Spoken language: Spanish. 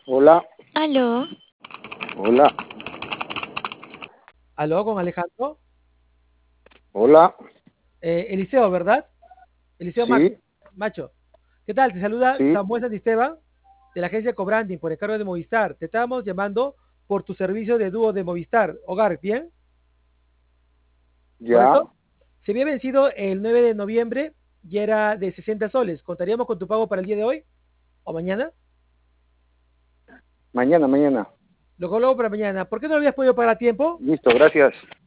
Hola, Aló, hola, Aló, con Alejandro. hola, Eliseo, ¿verdad? Eliseo sí, Macho. ¿Qué tal? Te saluda sí, Samuel Santisteban de la agencia Cobranding por encargo de Movistar. Te estábamos llamando por tu servicio de dúo de Movistar. Hogar, ¿bien? ya, ¿Correcto? Se había vencido el 9 de noviembre y era de 60 soles. ¿Contaríamos con tu pago para el día de hoy o mañana? mañana, mañana. Lo coloco para mañana. ¿Por qué no lo habías podido pagar a tiempo? Listo, gracias.